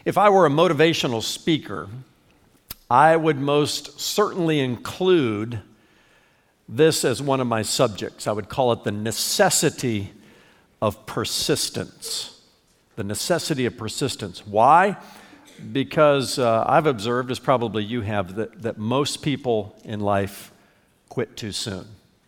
If I were a motivational speaker, I would most certainly include this as one of my subjects. I would call it the necessity of persistence. The necessity of persistence. Why? Because I've observed, as probably you have, that most people in life quit too soon.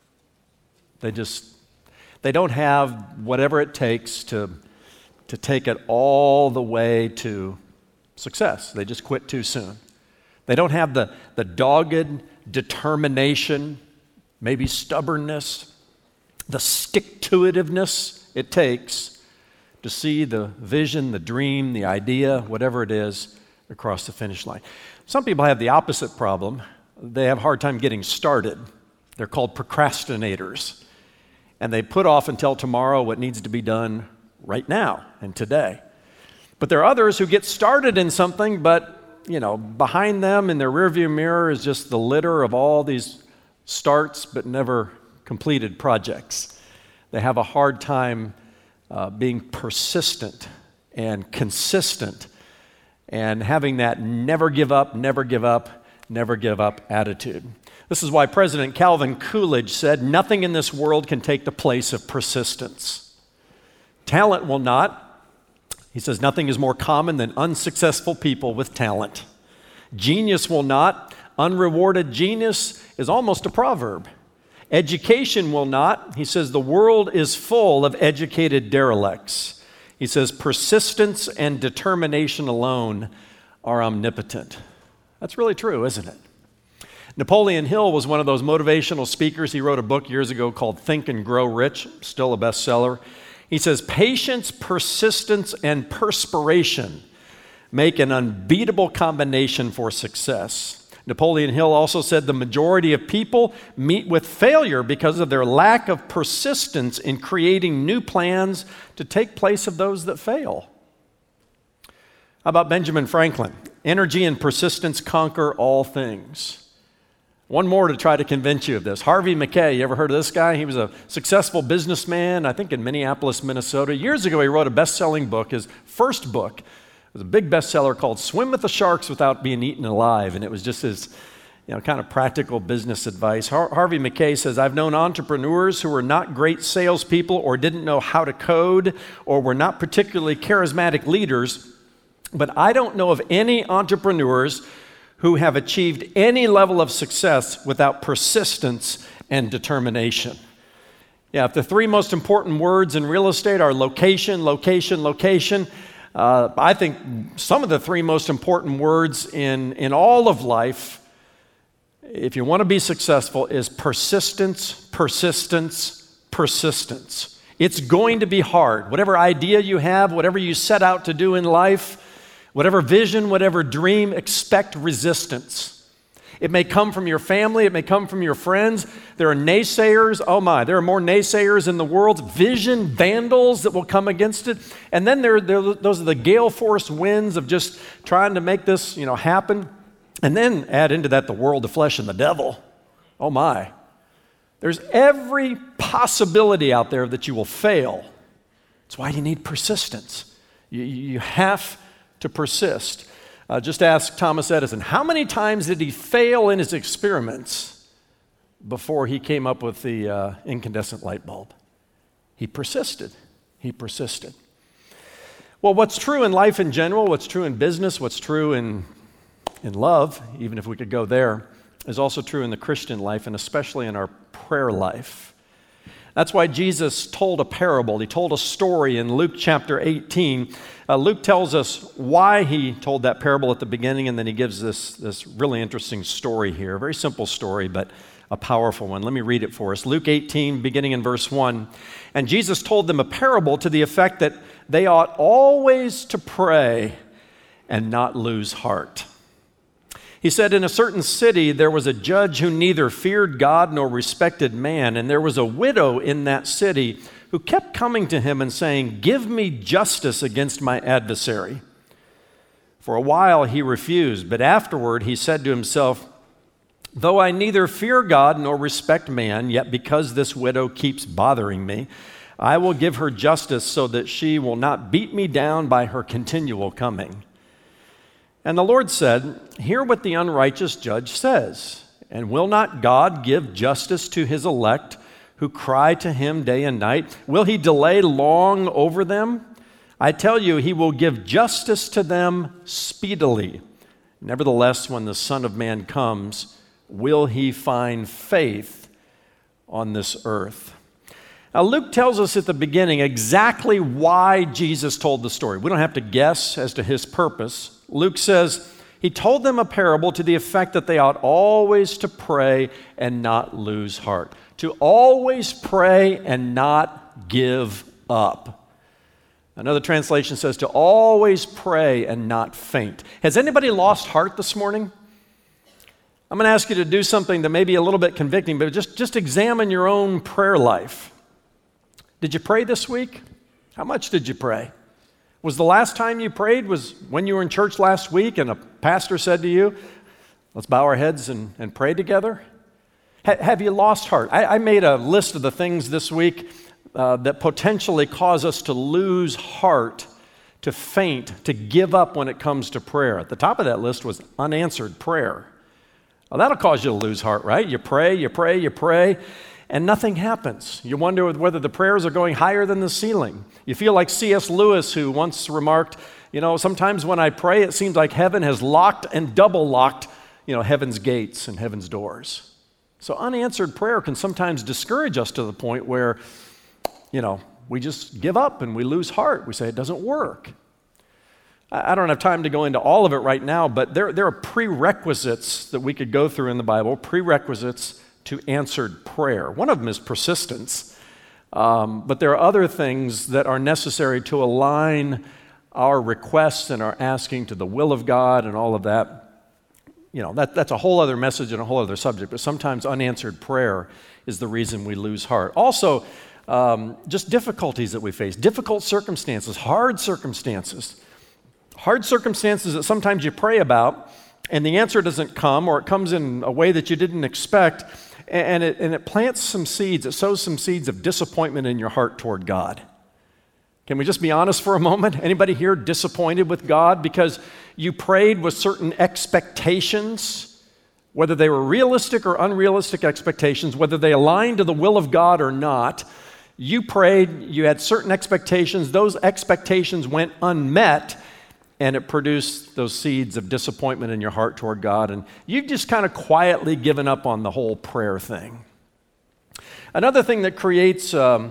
They don't have whatever it takes to take it all the way to success. They just quit too soon. They don't have the dogged determination, maybe stubbornness, the stick-to-itiveness it takes to see the vision, the dream, the idea, whatever it is, across the finish line. Some people have the opposite problem. They have a hard time getting started. They're called procrastinators. And they put off until tomorrow what needs to be done right now and today. But there are others who get started in something, but behind them in their rearview mirror is just the litter of all these starts but never completed projects. They have a hard time being persistent and consistent and having that never give up, never give up, never give up attitude. This is why President Calvin Coolidge said, "Nothing in this world can take the place of persistence. Talent will not." He says, "Nothing is more common than unsuccessful people with talent. Genius will not. Unrewarded genius is almost a proverb. Education will not." He says, "The world is full of educated derelicts." He says, "Persistence and determination alone are omnipotent." That's really true, isn't it? Napoleon Hill was one of those motivational speakers. He wrote a book years ago called Think and Grow Rich, still a bestseller. He says, "Patience, persistence, and perspiration make an unbeatable combination for success." Napoleon Hill also said the majority of people meet with failure because of their lack of persistence in creating new plans to take place of those that fail. How about Benjamin Franklin? "Energy and persistence conquer all things." One more to try to convince you of this. Harvey Mackay, you ever heard of this guy? He was a successful businessman, I think in Minneapolis, Minnesota. Years ago, he wrote a best-selling book. His first book was a big bestseller called Swim with the Sharks Without Being Eaten Alive, and it was just his kind of practical business advice. Harvey Mackay says, "I've known entrepreneurs who were not great salespeople or didn't know how to code or were not particularly charismatic leaders, but I don't know of any entrepreneurs who have achieved any level of success without persistence and determination." Yeah, if the three most important words in real estate are location, location, location, I think some of the three most important words in all of life, if you want to be successful, is persistence, persistence, persistence. It's going to be hard. Whatever idea you have, whatever you set out to do in life, whatever vision, whatever dream, expect resistance. It may come from your family, it may come from your friends. There are naysayers, oh my, there are more naysayers in the world, vision vandals that will come against it. And then those are the gale force winds of just trying to make this happen. And then add into that the world, the flesh, and the devil. Oh my. There's every possibility out there that you will fail. That's why you need persistence. You have to persist. Just ask Thomas Edison, how many times did he fail in his experiments before he came up with the incandescent light bulb? He persisted. He persisted. Well, what's true in life in general, what's true in business, what's true in love, even if we could go there, is also true in the Christian life and especially in our prayer life. That's why Jesus told a parable. He told a story in Luke chapter 18. Luke tells us why he told that parable at the beginning, and then he gives this really interesting story here. A very simple story, but a powerful one. Let me read it for us. Luke 18, beginning in verse 1. "And Jesus told them a parable to the effect that they ought always to pray and not lose heart. He said, in a certain city there was a judge who neither feared God nor respected man, and there was a widow in that city who kept coming to him and saying, 'Give me justice against my adversary.' For a while he refused, but afterward he said to himself, 'Though I neither fear God nor respect man, yet because this widow keeps bothering me, I will give her justice so that she will not beat me down by her continual coming.' And the Lord said, "Hear what the unrighteous judge says. And will not God give justice to his elect who cry to him day and night? Will he delay long over them? I tell you, he will give justice to them speedily. Nevertheless, when the Son of Man comes, will he find faith on this earth?" Now, Luke tells us at the beginning exactly why Jesus told the story. We don't have to guess as to his purpose. Luke says, he told them a parable to the effect that they ought always to pray and not lose heart. To always pray and not give up. Another translation says to always pray and not faint. Has anybody lost heart this morning? I'm going to ask you to do something that may be a little bit convicting, but just examine your own prayer life. Did you pray this week? How much did you pray? Was the last time you prayed was when you were in church last week and a pastor said to you, let's bow our heads and pray together? Have you lost heart? I made a list of the things this week that potentially cause us to lose heart, to faint, to give up when it comes to prayer. At the top of that list was unanswered prayer. Well, that'll cause you to lose heart, right? You pray, and nothing happens. You wonder whether the prayers are going higher than the ceiling. You feel like C.S. Lewis, who once remarked, sometimes when I pray, it seems like heaven has locked and double locked, heaven's gates and heaven's doors. So unanswered prayer can sometimes discourage us to the point where, we just give up and we lose heart. We say it doesn't work. I don't have time to go into all of it right now, but there are prerequisites that we could go through in the Bible, prerequisites to answered prayer. One of them is persistence, but there are other things that are necessary to align our requests and our asking to the will of God and all of that. That's a whole other message and a whole other subject, but sometimes unanswered prayer is the reason we lose heart. Also, just difficulties that we face, difficult circumstances, hard circumstances that sometimes you pray about and the answer doesn't come, or it comes in a way that you didn't expect, and it plants some seeds, it sows some seeds of disappointment in your heart toward God. Can we just be honest for a moment? Anybody here disappointed with God because you prayed with certain expectations, whether they were realistic or unrealistic expectations, whether they aligned to the will of God or not? You prayed, you had certain expectations, those expectations went unmet, and it produced those seeds of disappointment in your heart toward God, and you've just kind of quietly given up on the whole prayer thing. Another thing that creates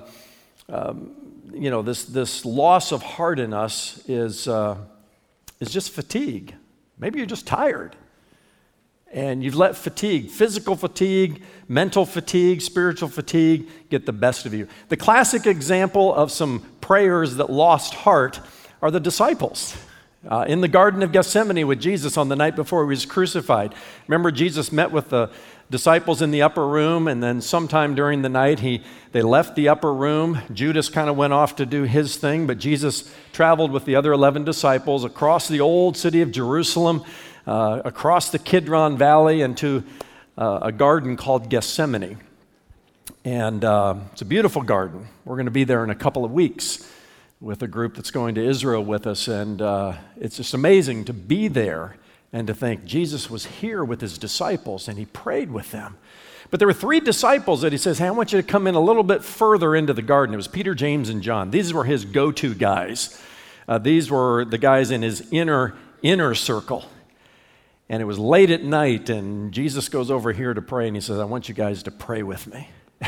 this loss of heart in us is just fatigue. Maybe you're just tired, and you've let fatigue, physical fatigue, mental fatigue, spiritual fatigue get the best of you. The classic example of some prayers that lost heart are the disciples. In the Garden of Gethsemane with Jesus on the night before he was crucified. Remember, Jesus met with the disciples in the upper room, and then sometime during the night, they left the upper room. Judas kind of went off to do his thing, but Jesus traveled with the other 11 disciples across the old city of Jerusalem, across the Kidron Valley, and to a garden called Gethsemane. And it's a beautiful garden. We're going to be there in a couple of weeks with a group that's going to Israel with us, and it's just amazing to be there and to think Jesus was here with his disciples and he prayed with them. But there were 3 disciples that he says, hey, I want you to come in a little bit further into the garden. It was Peter, James, and John. These were his go-to guys. These were the guys in his inner circle. And it was late at night, and Jesus goes over here to pray, and he says, I want you guys to pray with me.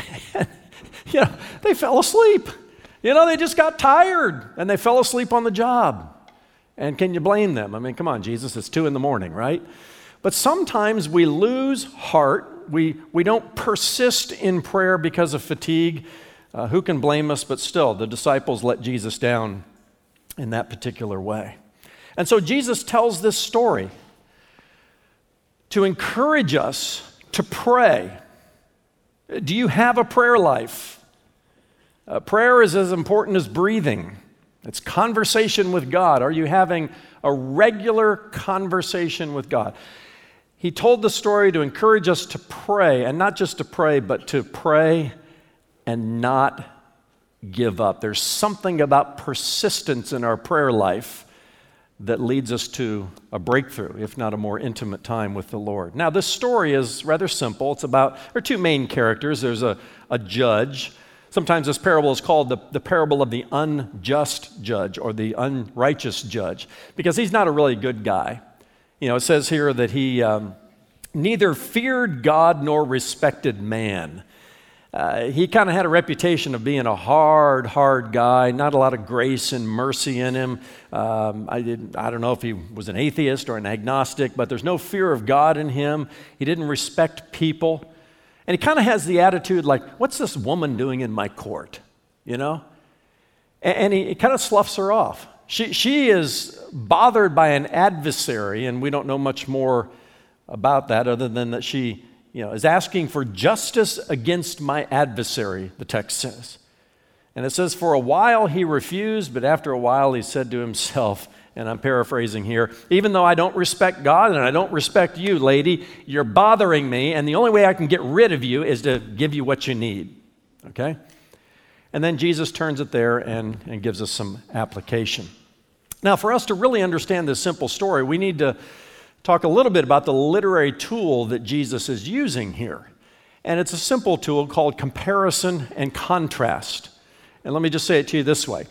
They fell asleep. They just got tired, and they fell asleep on the job. And can you blame them? I mean, come on, Jesus, it's 2 a.m, right? But sometimes we lose heart. We don't persist in prayer because of fatigue. Who can blame us? But still, the disciples let Jesus down in that particular way. And so Jesus tells this story to encourage us to pray. Do you have a prayer life? Prayer is as important as breathing. It's conversation with God. Are you having a regular conversation with God? He told the story to encourage us to pray, and not just to pray, but to pray and not give up. There's something about persistence in our prayer life that leads us to a breakthrough, if not a more intimate time with the Lord. Now, this story is rather simple. There are two main characters. There's a judge. Sometimes this parable is called the parable of the unjust judge or the unrighteous judge, because he's not a really good guy. It says here that he neither feared God nor respected man. He kind of had a reputation of being a hard guy, not a lot of grace and mercy in him. I don't know if he was an atheist or an agnostic, but there's no fear of God in him. He didn't respect people. And he kind of has the attitude like, what's this woman doing in my court? And he kind of sloughs her off. She is bothered by an adversary, and we don't know much more about that other than that she is asking for justice against my adversary, the text says. And it says, for a while he refused, but after a while he said to himself, and I'm paraphrasing here, even though I don't respect God and I don't respect you, lady, you're bothering me, and the only way I can get rid of you is to give you what you need, okay? And then Jesus turns it there and gives us some application. Now, for us to really understand this simple story, we need to talk a little bit about the literary tool that Jesus is using here. And it's a simple tool called comparison and contrast. And let me just say it to you this way.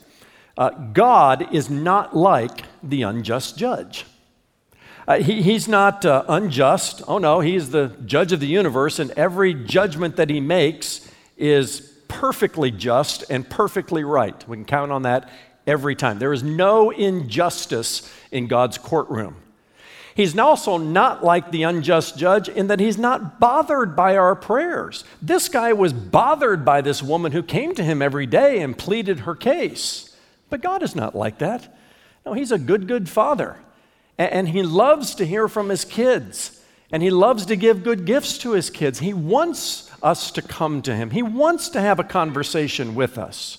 God is not like the unjust judge. He's not unjust. Oh no, he's the judge of the universe, and every judgment that he makes is perfectly just and perfectly right. We can count on that every time. There is no injustice in God's courtroom. He's also not like the unjust judge in that he's not bothered by our prayers. This guy was bothered by this woman who came to him every day and pleaded her case. But God is not like that. No, he's a good father. And he loves to hear from his kids. And he loves to give good gifts to his kids. He wants us to come to him. He wants to have a conversation with us.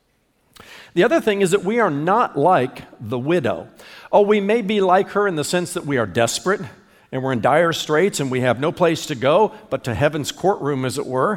The other thing is that we are not like the widow. Oh, we may be like her in the sense that we are desperate and we're in dire straits and we have no place to go but to heaven's courtroom, as it were.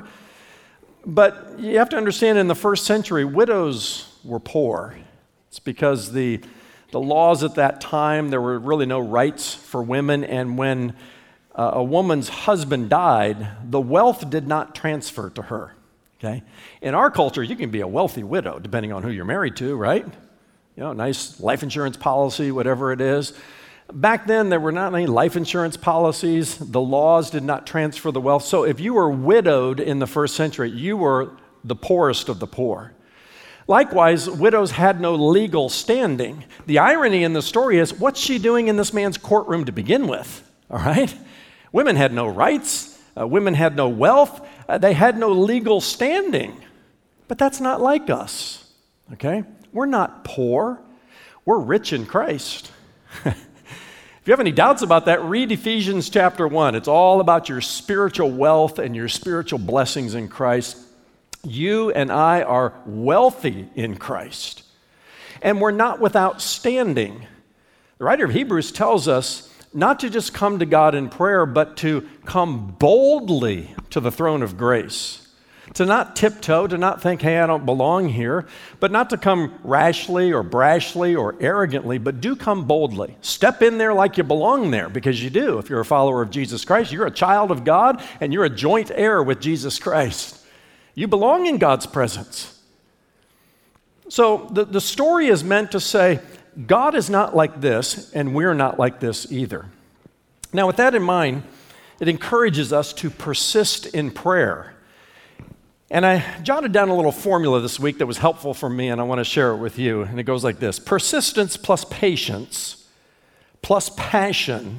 But you have to understand, in the first century, widows were poor. It's because the laws at that time, there were really no rights for women, and when a woman's husband died, the wealth did not transfer to her. Okay? In our culture, you can be a wealthy widow, depending on who you're married to, right? Nice life insurance policy, whatever it is. Back then, there were not any life insurance policies. The laws did not transfer the wealth. So if you were widowed in the first century, you were the poorest of the poor. Likewise, widows had no legal standing. The irony in the story is, what's she doing in this man's courtroom to begin with? All right? Women had no rights. Women had no wealth. They had no legal standing. But that's not like us, okay? We're not poor. We're rich in Christ. If you have any doubts about that, read Ephesians chapter 1. It's all about your spiritual wealth and your spiritual blessings in Christ. You and I are wealthy in Christ. And we're not without standing. The writer of Hebrews tells us not to just come to God in prayer, but to come boldly to the throne of grace. To not tiptoe, to not think, hey, I don't belong here, but not to come rashly or brashly or arrogantly, but do come boldly. Step in there like you belong there, because you do. If you're a follower of Jesus Christ, you're a child of God, and you're a joint heir with Jesus Christ. You belong in God's presence. So the story is meant to say, God is not like this, and we're not like this either. Now, with that in mind, it encourages us to persist in prayer. And I jotted down a little formula this week that was helpful for me, and I want to share it with you. And it goes like this: persistence plus patience plus passion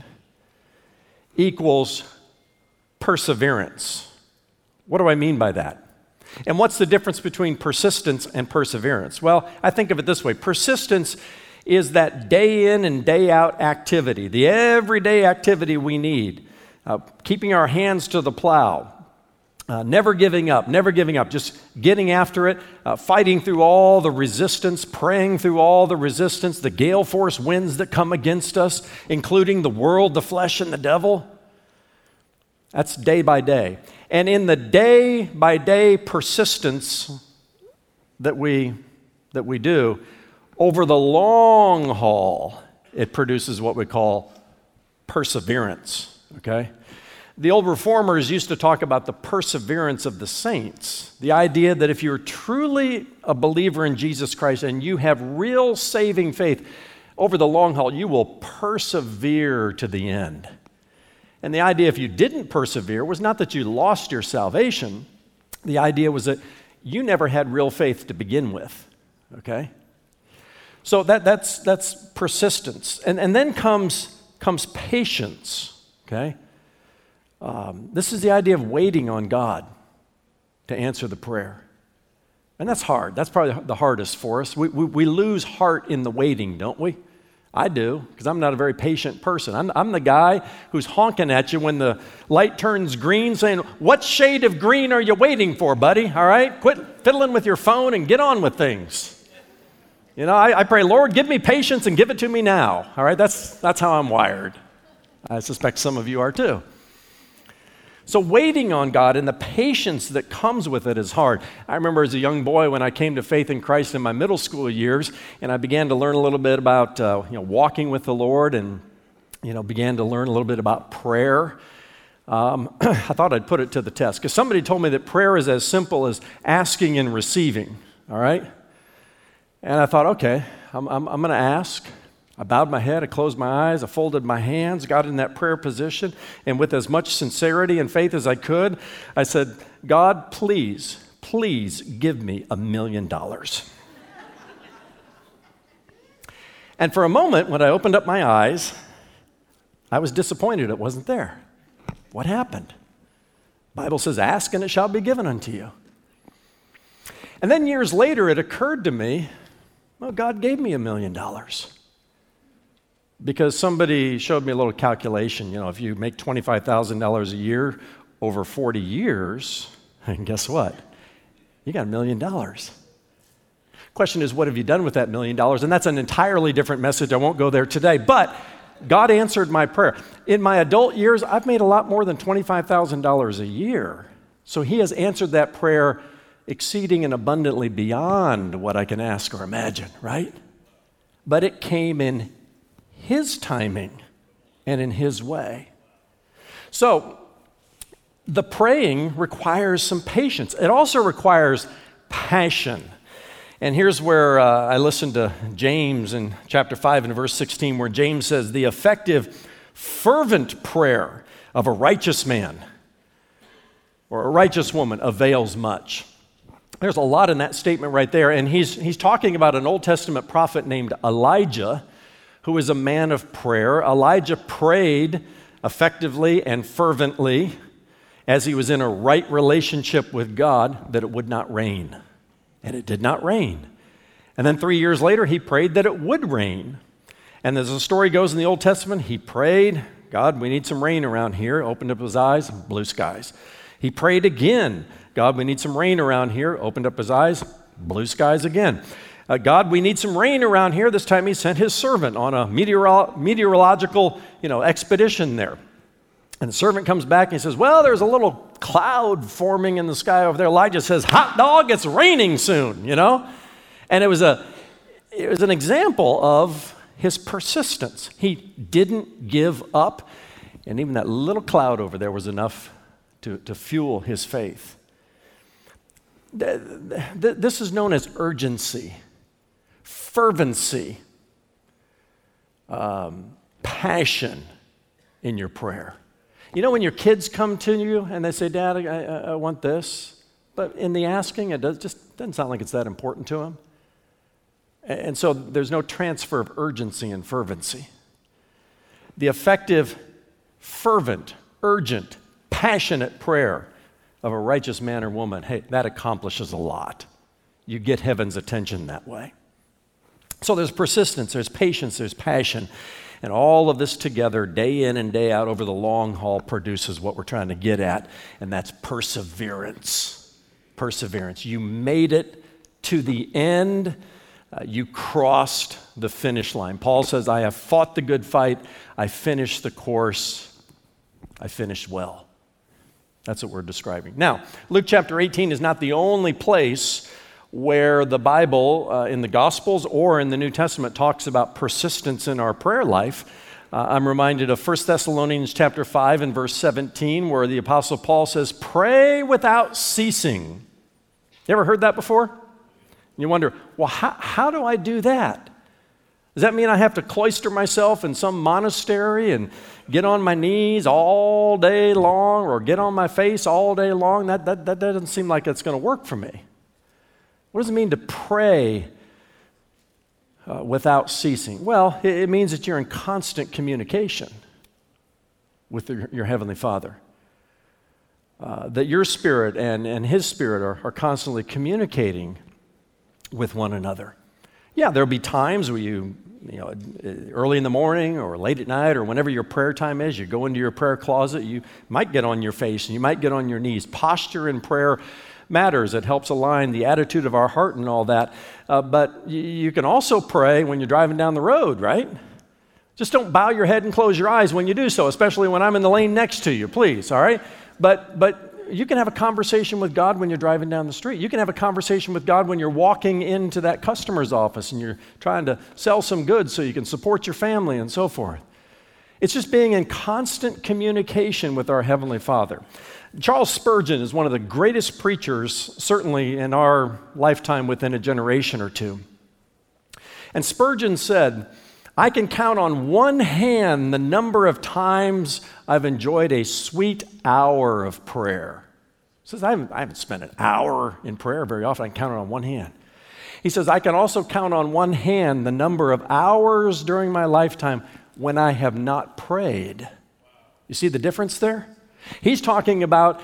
equals perseverance. What do I mean by that? And what's the difference between persistence and perseverance? Well, I think of it this way. Persistence is that day in and day out activity, the everyday activity we need, keeping our hands to the plow, never giving up, just getting after it, fighting through all the resistance, praying through all the resistance, the gale force winds that come against us, including the world, the flesh, and the devil. That's day by day. And in the day-by-day persistence that we do, over the long haul, it produces what we call perseverance, okay? The old reformers used to talk about the perseverance of the saints, the idea that if you're truly a believer in Jesus Christ and you have real saving faith, over the long haul, you will persevere to the end. And the idea, if you didn't persevere, was not that you lost your salvation. The idea was that you never had real faith to begin with, okay? So that's persistence. And then comes patience, okay? This is the idea of waiting on God to answer the prayer. And that's hard. That's probably the hardest for us. We lose heart in the waiting, don't we? I do, because I'm not a very patient person. I'm the guy who's honking at you when the light turns green, saying, what shade of green are you waiting for, buddy? All right? Quit fiddling with your phone and get on with things. You know, I pray, Lord, give me patience and give it to me now. All right? That's how I'm wired. I suspect some of you are too. So waiting on God and the patience that comes with it is hard. I remember as a young boy when I came to faith in Christ in my middle school years, and I began to learn a little bit about walking with the Lord, and began to learn a little bit about prayer. I thought I'd put it to the test because somebody told me that prayer is as simple as asking and receiving. All right, and I thought, okay, I'm going to ask. I bowed my head, I closed my eyes, I folded my hands, got in that prayer position, and with as much sincerity and faith as I could, I said, God, please give me $1 million. And for a moment, when I opened up my eyes, I was disappointed it wasn't there. What happened? The Bible says, ask and it shall be given unto you. And then years later, it occurred to me, well, God gave me $1 million. Because somebody showed me a little calculation. If you make $25,000 a year over 40 years, and guess what? You got $1 million. Question is, what have you done with that $1 million? And that's an entirely different message. I won't go there today. But God answered my prayer. In my adult years, I've made a lot more than $25,000 a year. So He has answered that prayer exceeding and abundantly beyond what I can ask or imagine, right? But it came in His timing and in His way. So the praying requires some patience. It also requires passion. And here's where I listened to James in chapter 5 and verse 16, where James says, the effective, fervent prayer of a righteous man or a righteous woman avails much. There's a lot in that statement right there. And he's talking about an Old Testament prophet named Elijah, who is a man of prayer. Elijah prayed effectively and fervently as he was in a right relationship with God that it would not rain. And it did not rain. And then 3 years later, he prayed that it would rain. And as the story goes in the Old Testament, he prayed, God, we need some rain around here. Opened up his eyes, blue skies. He prayed again, God, we need some rain around here. Opened up his eyes, blue skies again. God, we need some rain around here. This time he sent his servant on a meteorological, expedition there. And the servant comes back and he says, well, there's a little cloud forming in the sky over there. Elijah says, hot dog, it's raining soon, And it was an example of his persistence. He didn't give up. And even that little cloud over there was enough to fuel his faith. This is known as urgency, fervency, passion in your prayer. When your kids come to you and they say, Dad, I want this, but in the asking, it doesn't sound like it's that important to them. And so there's no transfer of urgency and fervency. The effective, fervent, urgent, passionate prayer of a righteous man or woman, hey, that accomplishes a lot. You get heaven's attention that way. So there's persistence, there's patience, there's passion. And all of this together, day in and day out over the long haul, produces what we're trying to get at, and that's perseverance. Perseverance. You made it to the end. You crossed the finish line. Paul says, I have fought the good fight. I finished the course. I finished well. That's what we're describing. Now, Luke chapter 18 is not the only place where the Bible, in the Gospels or in the New Testament, talks about persistence in our prayer life. I'm reminded of 1 Thessalonians chapter 5 and verse 17, where the Apostle Paul says, "Pray without ceasing." You ever heard that before? You wonder, well, how do I do that? Does that mean I have to cloister myself in some monastery and get on my knees all day long or get on my face all day long? That doesn't seem like it's going to work for me. What does it mean to pray without ceasing? Well, it means that you're in constant communication with your Heavenly Father. That your spirit and His spirit are constantly communicating with one another. Yeah, there'll be times where you know, early in the morning or late at night or whenever your prayer time is, you go into your prayer closet, you might get on your face and you might get on your knees. Posture in prayer matters. It helps align the attitude of our heart and all that. But you can also pray when you're driving down the road, right? Just don't bow your head and close your eyes when you do so, especially when I'm in the lane next to you, please, all right? But you can have a conversation with God when you're driving down the street. You can have a conversation with God when you're walking into that customer's office and you're trying to sell some goods so you can support your family and so forth. It's just being in constant communication with our Heavenly Father. Charles Spurgeon is one of the greatest preachers, certainly in our lifetime within a generation or two. And Spurgeon said, "I can count on one hand the number of times I've enjoyed a sweet hour of prayer." He says, I haven't spent an hour in prayer very often. I can count it on one hand. He says, "I can also count on one hand the number of hours during my lifetime when I have not prayed." You see the difference there? He's talking about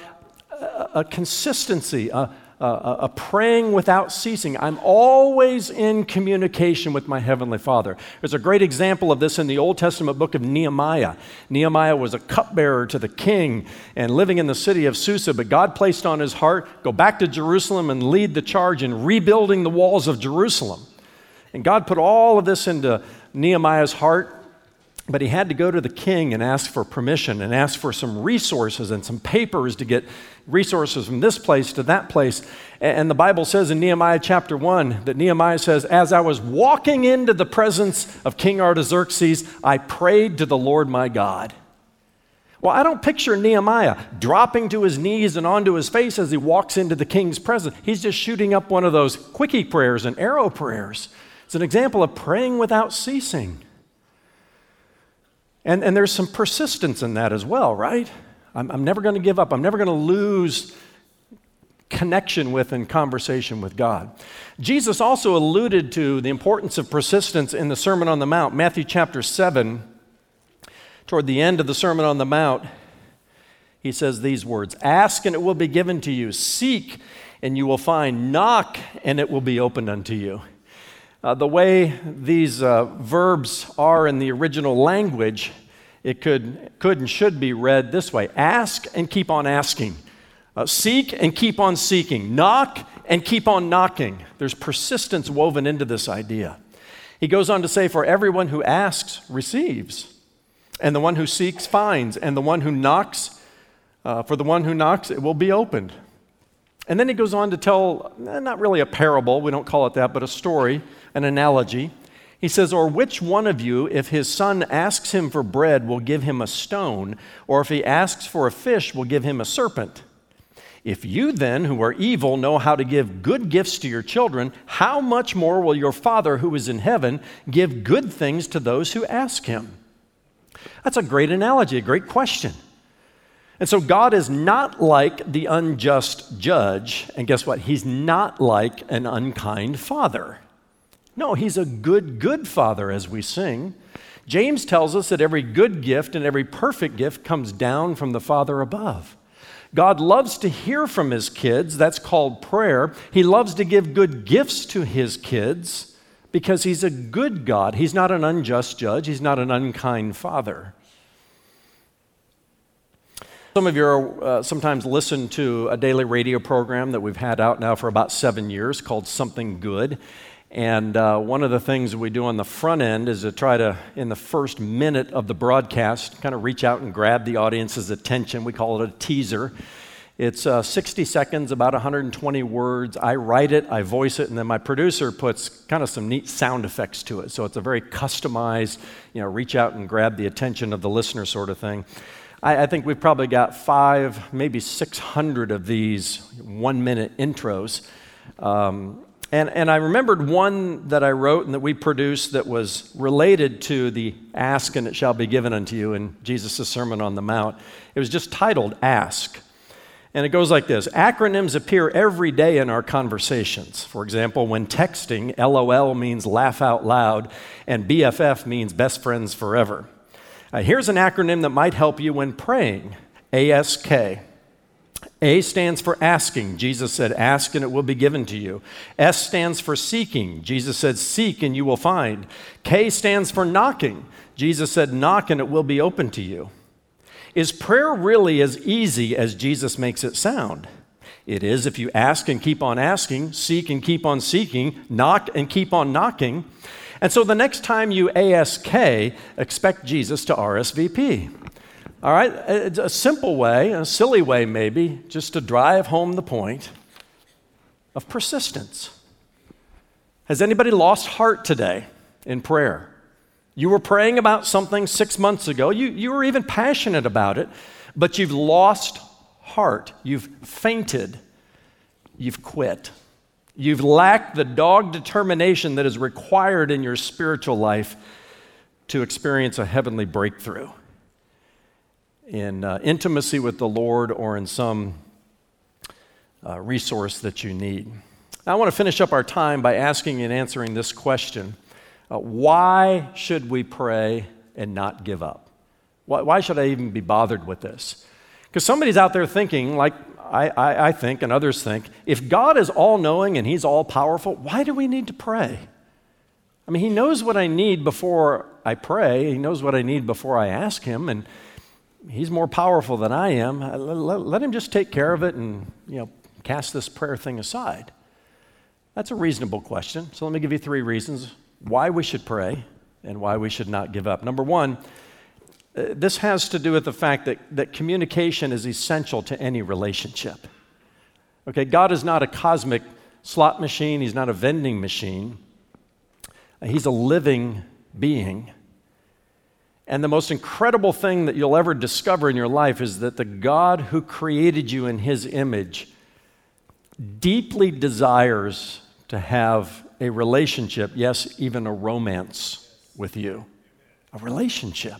a consistency, a praying without ceasing. I'm always in communication with my Heavenly Father. There's a great example of this in the Old Testament book of Nehemiah. Nehemiah was a cupbearer to the king and living in the city of Susa, but God placed on his heart, go back to Jerusalem and lead the charge in rebuilding the walls of Jerusalem. And God put all of this into Nehemiah's heart, but he had to go to the king and ask for permission and ask for some resources and some papers to get resources from this place to that place. And the Bible says in Nehemiah chapter 1 that Nehemiah says, "As I was walking into the presence of King Artaxerxes, I prayed to the Lord my God." Well, I don't picture Nehemiah dropping to his knees and onto his face as he walks into the king's presence. He's just shooting up one of those quickie prayers and arrow prayers. It's an example of praying without ceasing. And there's some persistence in that as well, right? I'm never going to give up. I'm never going to lose connection with and conversation with God. Jesus also alluded to the importance of persistence in the Sermon on the Mount. Matthew chapter 7, toward the end of the Sermon on the Mount, he says these words, "Ask and it will be given to you. Seek and you will find. Knock and it will be opened unto you." The way these verbs are in the original language, it could and should be read this way. Ask and keep on asking. Seek and keep on seeking. Knock and keep on knocking. There's persistence woven into this idea. He goes on to say, "For everyone who asks receives, and the one who seeks finds, and the one who knocks, for the one who knocks, it will be opened." And then he goes on to tell, not really a parable, we don't call it that, but a story, an analogy. He says, "Or which one of you, if his son asks him for bread, will give him a stone? Or if he asks for a fish, will give him a serpent? If you then, who are evil, know how to give good gifts to your children, how much more will your Father who is in heaven give good things to those who ask him?" That's a great analogy, a great question. And so God is not like the unjust judge, and guess what? He's not like an unkind father. No, he's a good father, as we sing. James tells us that every good gift and every perfect gift comes down from the Father above. God loves to hear from his kids. That's called prayer. He loves to give good gifts to his kids because he's a good God. He's not an unjust judge. He's not an unkind father. Some of you sometimes listen to a daily radio program that we've had out now for about 7 years called Something Good. And one of the things that we do on the front end is to try to, in the first minute of the broadcast, kind of reach out and grab the audience's attention. We call it a teaser. It's 60 seconds, about 120 words. I write it, I voice it, and then my producer puts kind of some neat sound effects to it. So it's a very customized, reach out and grab the attention of the listener sort of thing. I think we've probably got 500, maybe 600 of these 1-minute intros. And I remembered one that I wrote and that we produced that was related to the ask and it shall be given unto you in Jesus' Sermon on the Mount. It was just titled Ask. And it goes like this. Acronyms appear every day in our conversations. For example, when texting, LOL means laugh out loud, and BFF means best friends forever. Here's an acronym that might help you when praying. ASK. A stands for asking. Jesus said, ask and it will be given to you. S stands for seeking. Jesus said, seek and you will find. K stands for knocking. Jesus said, knock and it will be open to you. Is prayer really as easy as Jesus makes it sound? It is if you ask and keep on asking, seek and keep on seeking, knock and keep on knocking. And so the next time you ASK, expect Jesus to RSVP. All right, it's a simple way, a silly way maybe, just to drive home the point of persistence. Has anybody lost heart today in prayer? You were praying about something 6 months ago. You were even passionate about it, but you've lost heart. You've fainted. You've quit. You've lacked the dogged determination that is required in your spiritual life to experience a heavenly breakthrough in intimacy with the Lord or in some resource that you need. I want to finish up our time by asking and answering this question. Why should we pray and not give up? Why should I even be bothered with this? Because somebody's out there thinking, like I think and others think, if God is all-knowing and He's all-powerful, why do we need to pray? I mean, He knows what I need before I pray. He knows what I need before I ask Him, and He's more powerful than I am. Let Him just take care of it and, cast this prayer thing aside. That's a reasonable question. So let me give you 3 reasons why we should pray and why we should not give up. Number 1, this has to do with the fact that communication is essential to any relationship. Okay, God is not a cosmic slot machine. He's not a vending machine. He's a living being. And the most incredible thing that you'll ever discover in your life is that the God who created you in His image deeply desires to have a relationship, yes, even a romance with you. A relationship.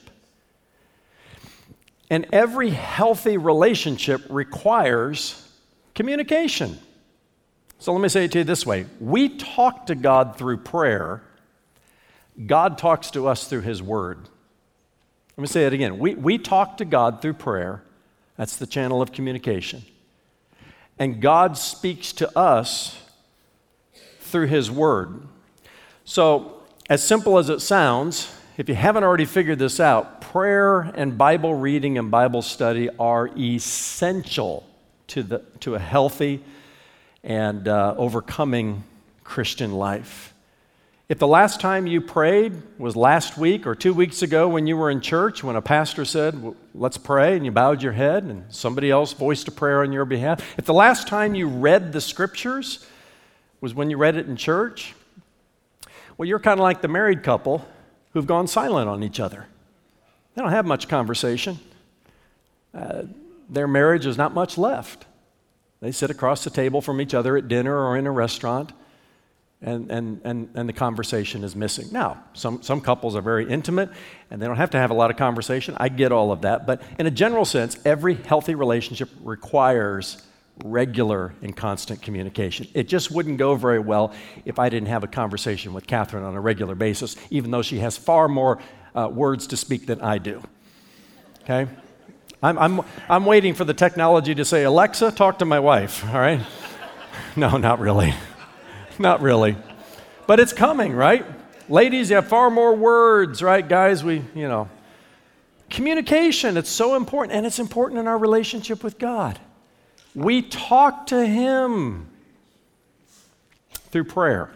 And every healthy relationship requires communication. So let me say it to you this way. We talk to God through prayer. God talks to us through His Word. Let me say it again. We talk to God through prayer. That's the channel of communication. And God speaks to us through His Word. So, as simple as it sounds, if you haven't already figured this out, prayer and Bible reading and Bible study are essential to a healthy and overcoming Christian life. If the last time you prayed was last week or 2 weeks ago when you were in church, when a pastor said, well, let's pray, and you bowed your head and somebody else voiced a prayer on your behalf, if the last time you read the Scriptures was when you read it in church, well, you're kind of like the married couple who've gone silent on each other. They don't have much conversation. Their marriage is not much left. They sit across the table from each other at dinner or in a restaurant, and the conversation is missing. Now, some couples are very intimate, and they don't have to have a lot of conversation. I get all of that. But in a general sense, every healthy relationship requires regular and constant communication. It just wouldn't go very well if I didn't have a conversation with Catherine on a regular basis, even though she has far more words to speak than I do. Okay? I'm waiting for the technology to say, Alexa, talk to my wife, all right? No, not really. Not really. But it's coming, right? Ladies, you have far more words, right? Guys, communication, it's so important, and it's important in our relationship with God. We talk to Him through prayer.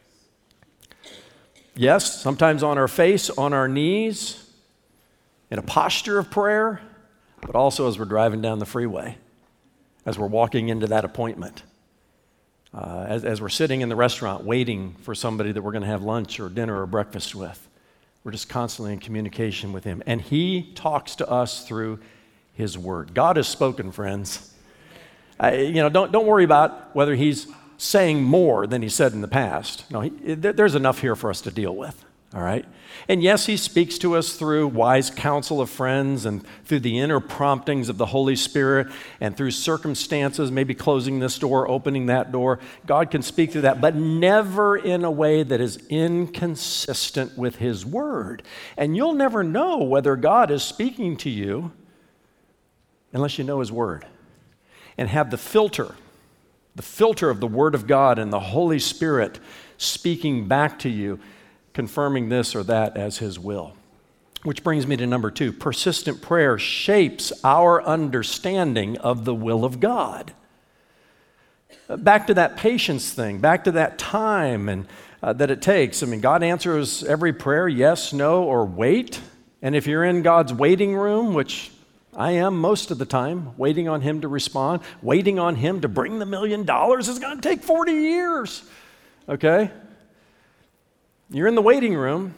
Yes, sometimes on our face, on our knees, in a posture of prayer, but also as we're driving down the freeway. as we're walking into that appointment, as we're sitting in the restaurant waiting for somebody that we're going to have lunch or dinner or breakfast with. We're just constantly in communication with him. And he talks to us through his word. God has spoken, friends. Don't worry about whether he's saying more than he said in the past. No, there's enough here for us to deal with, all right? And yes, he speaks to us through wise counsel of friends and through the inner promptings of the Holy Spirit and through circumstances, maybe closing this door, opening that door. God can speak through that, but never in a way that is inconsistent with his word. And you'll never know whether God is speaking to you unless you know his word and have the filter of the word of God and the Holy Spirit speaking back to you, confirming this or that as his will. Which brings me to number 2. Persistent prayer shapes our understanding of the will of God. Back to that patience thing, back to that time and that it takes. I mean, God answers every prayer, yes, no, or wait. And if you're in God's waiting room, which I am most of the time, waiting on him to respond, waiting on him to bring the $1 million is going to take 40 years, okay? You're in the waiting room,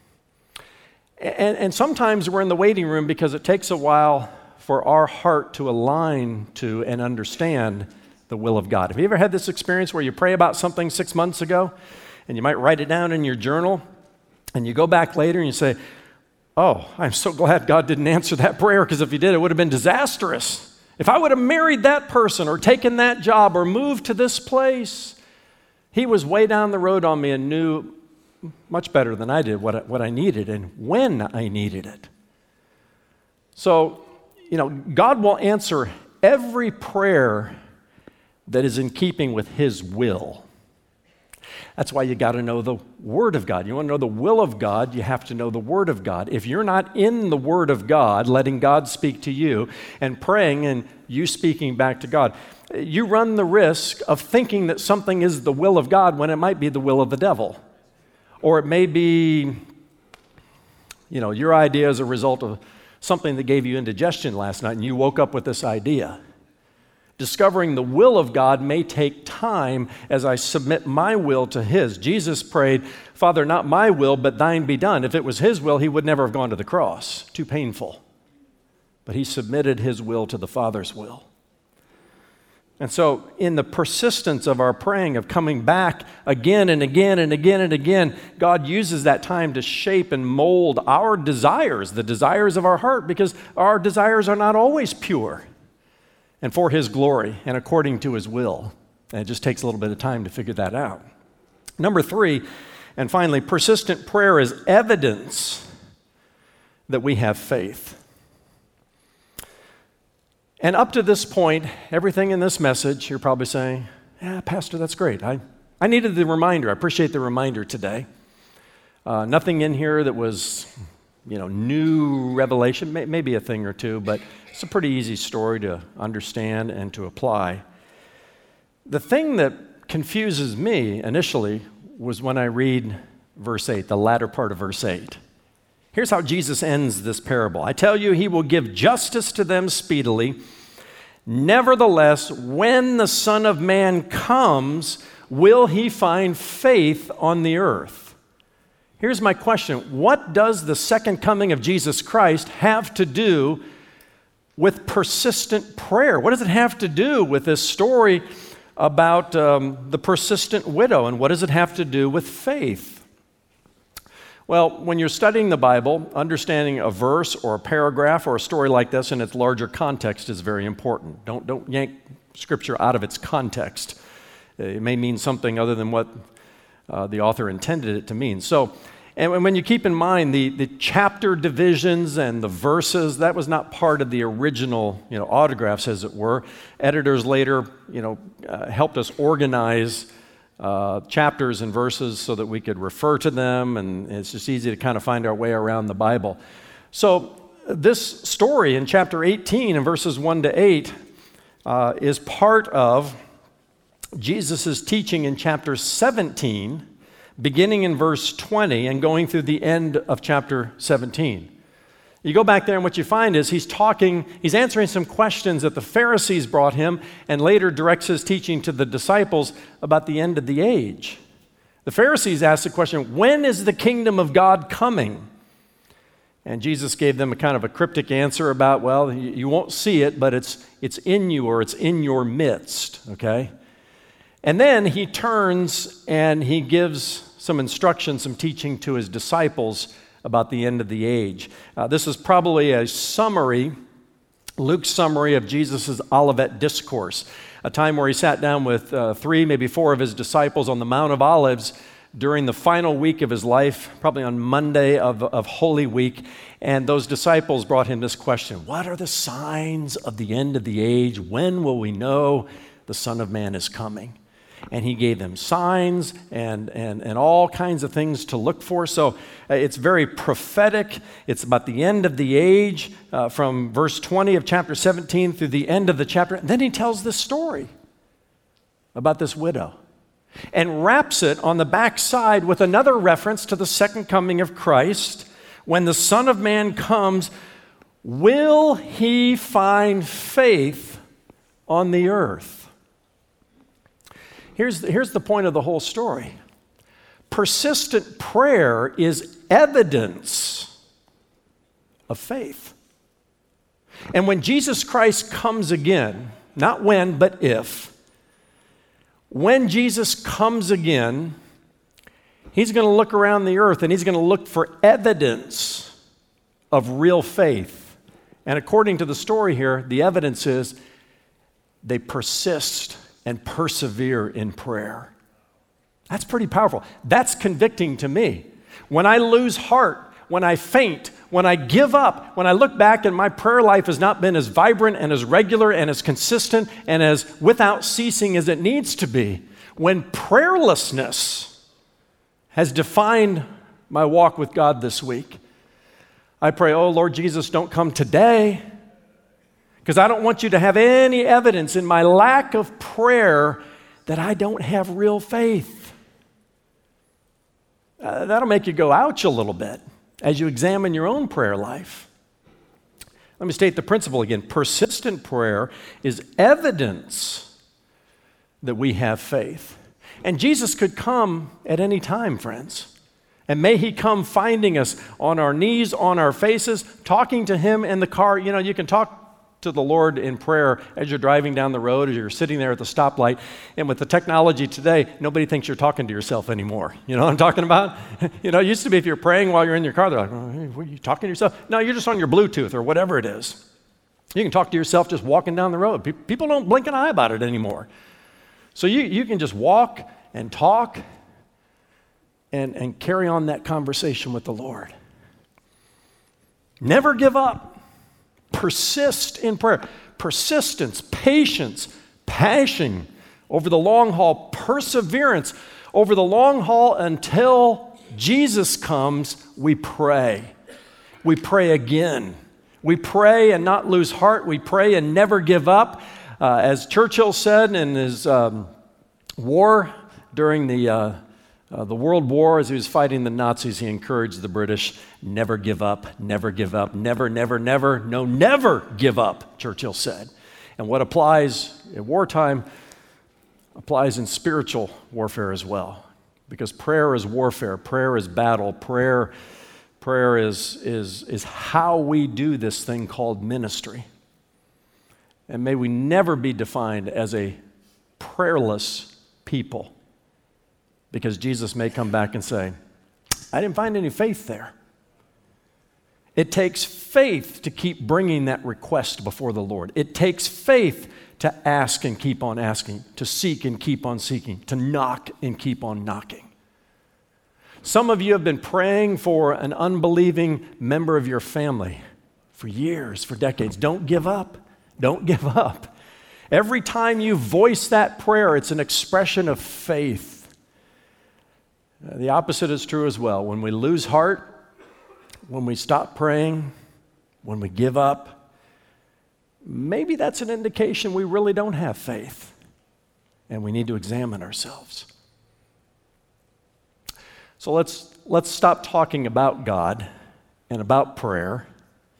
and sometimes we're in the waiting room because it takes a while for our heart to align to and understand the will of God. Have you ever had this experience where you pray about something 6 months ago, and you might write it down in your journal, and you go back later and you say, oh, I'm so glad God didn't answer that prayer, because if he did, it would have been disastrous. If I would have married that person or taken that job or moved to this place, he was way down the road on me and knew much better than I did what I needed and when I needed it. So, God will answer every prayer that is in keeping with his will. That's why you got to know the Word of God. You want to know the will of God, you have to know the Word of God. If you're not in the Word of God, letting God speak to you and praying and you speaking back to God, you run the risk of thinking that something is the will of God when it might be the will of the devil. Or it may be, your idea as a result of something that gave you indigestion last night and you woke up with this idea. Discovering the will of God may take time as I submit my will to his. Jesus prayed, Father, not my will, but thine be done. If it was his will, he would never have gone to the cross. Too painful. But he submitted his will to the Father's will. And so in the persistence of our praying, of coming back again and again and again and again, God uses that time to shape and mold our desires, the desires of our heart, because our desires are not always pure and for his glory and according to his will. And it just takes a little bit of time to figure that out. Number 3, and finally, persistent prayer is evidence that we have faith. And up to this point, everything in this message, you're probably saying, yeah, Pastor, that's great. I needed the reminder. I appreciate the reminder today. Nothing in here that was, new revelation, maybe a thing or two, but it's a pretty easy story to understand and to apply. The thing that confuses me initially was when I read verse 8, the latter part of verse 8. Here's how Jesus ends this parable. I tell you, he will give justice to them speedily. Nevertheless, when the Son of Man comes, will he find faith on the earth? Here's my question. What does the second coming of Jesus Christ have to do with persistent prayer? What does it have to do with this story about the persistent widow? And what does it have to do with faith? Well, when you're studying the Bible, understanding a verse or a paragraph or a story like this in its larger context is very important. Don't yank Scripture out of its context. It may mean something other than what the author intended it to mean. So, and when you keep in mind the chapter divisions and the verses, that was not part of the original, autographs, as it were. Editors later, helped us organize chapters and verses so that we could refer to them, and it's just easy to kind of find our way around the Bible. So this story in chapter 18 and verses 1 to 8 is part of Jesus' teaching in chapter 17, beginning in verse 20 and going through the end of chapter 17. You go back there, and what you find is he's answering some questions that the Pharisees brought him, and later directs his teaching to the disciples about the end of the age. The Pharisees asked the question, when is the kingdom of God coming? And Jesus gave them a kind of a cryptic answer about, well, you won't see it, but it's in you, or it's in your midst, okay? And then he turns and he gives some instruction, some teaching to his disciples about the end of the age. This is probably a summary, Luke's summary of Jesus' Olivet Discourse, a time where he sat down with 3, maybe 4 of his disciples on the Mount of Olives during the final week of his life, probably on Monday of Holy Week. And those disciples brought him this question: what are the signs of the end of the age? When will we know the Son of Man is coming? And he gave them signs and all kinds of things to look for. So it's very prophetic. It's about the end of the age from verse 20 of chapter 17 through the end of the chapter. And then he tells this story about this widow and wraps it on the backside with another reference to the second coming of Christ. When the Son of Man comes, will he find faith on the earth? Here's the point of the whole story. Persistent prayer is evidence of faith. And when Jesus Christ comes again, not when, but if, when Jesus comes again, he's going to look around the earth and he's going to look for evidence of real faith. And according to the story here, the evidence is they persist and persevere in prayer. That's pretty powerful. That's convicting to me. When I lose heart, when I faint, when I give up, when I look back and my prayer life has not been as vibrant and as regular and as consistent and as without ceasing as it needs to be, when prayerlessness has defined my walk with God this week, I pray, oh Lord Jesus, don't come today, because I don't want you to have any evidence in my lack of prayer that I don't have real faith. That'll make you go ouch a little bit as you examine your own prayer life. Let me state the principle again. Persistent prayer is evidence that we have faith. And Jesus could come at any time, friends. And may he come finding us on our knees, on our faces, talking to him in the car. You know, you can talk to the Lord in prayer as you're driving down the road, as you're sitting there at the stoplight. And with the technology today, nobody thinks you're talking to yourself anymore. You know what I'm talking about? You know, it used to be if you're praying while you're in your car, they're like, oh, hey, what, are you talking to yourself? No, you're just on your Bluetooth or whatever it is. You can talk to yourself just walking down the road. People don't blink an eye about it anymore. So you can just walk and talk and carry on that conversation with the Lord. Never give up. Persist in prayer. Persistence, patience, passion over the long haul, perseverance over the long haul until Jesus comes. We pray. We pray again. We pray and not lose heart. We pray and never give up. As Churchill said in his war during the World War, as he was fighting the Nazis, he encouraged the British, never give up, never give up, never, never, never, no, never give up, Churchill said. And what applies in wartime applies in spiritual warfare as well. Because prayer is warfare, prayer is battle, prayer is how we do this thing called ministry. And may we never be defined as a prayerless people. Because Jesus may come back and say, I didn't find any faith there. It takes faith to keep bringing that request before the Lord. It takes faith to ask and keep on asking, to seek and keep on seeking, to knock and keep on knocking. Some of you have been praying for an unbelieving member of your family for years, for decades. Don't give up. Don't give up. Every time you voice that prayer, it's an expression of faith. The opposite is true as well. When we lose heart, when we stop praying, when we give up, maybe that's an indication we really don't have faith, and we need to examine ourselves. So let's stop talking about God and about prayer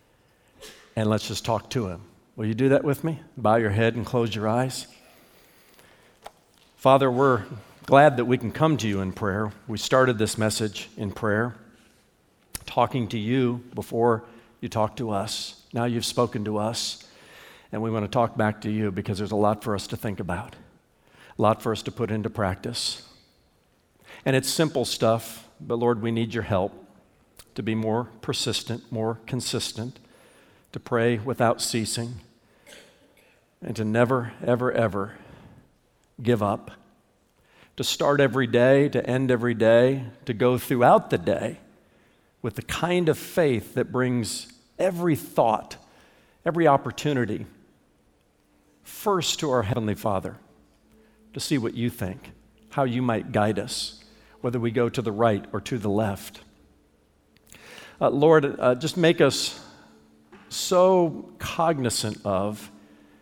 and let's just talk to him. Will you do that with me? Bow your head and close your eyes. Father, we're glad that we can come to you in prayer. We started this message in prayer, talking to you before you talked to us. Now you've spoken to us, and we want to talk back to you because there's a lot for us to think about, a lot for us to put into practice. And it's simple stuff, but Lord, we need your help to be more persistent, more consistent, to pray without ceasing, and to never, ever, ever give up, to start every day, to end every day, to go throughout the day with the kind of faith that brings every thought, every opportunity first to our Heavenly Father, to see what you think, how you might guide us, whether we go to the right or to the left. Lord, just make us so cognizant of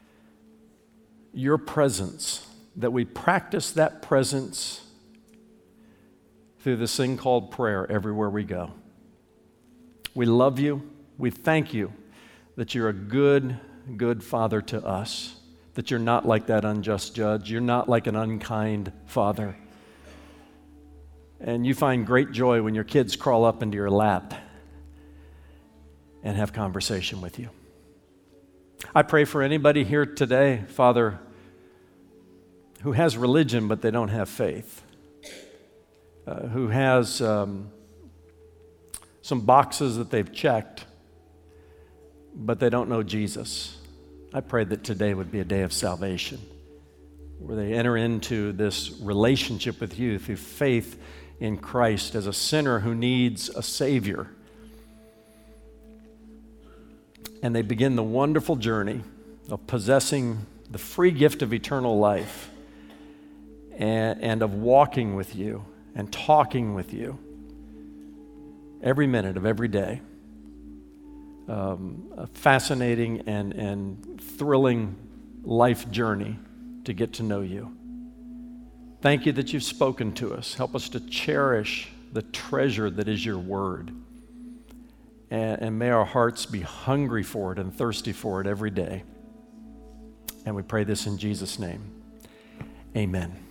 your presence, that we practice that presence through this thing called prayer everywhere we go. We love you. We thank you that you're a good, good Father to us, that you're not like that unjust judge. You're not like an unkind father. And you find great joy when your kids crawl up into your lap and have conversation with you. I pray for anybody here today, Father, who has religion but they don't have faith, who has some boxes that they've checked but they don't know Jesus. I pray that today would be a day of salvation, where they enter into this relationship with you through faith in Christ as a sinner who needs a Savior. And they begin the wonderful journey of possessing the free gift of eternal life and of walking with you and talking with you every minute of every day. A fascinating and thrilling life journey to get to know you. Thank you that you've spoken to us. Help us to cherish the treasure that is your word. And may our hearts be hungry for it and thirsty for it every day. And we pray this in Jesus' name. Amen.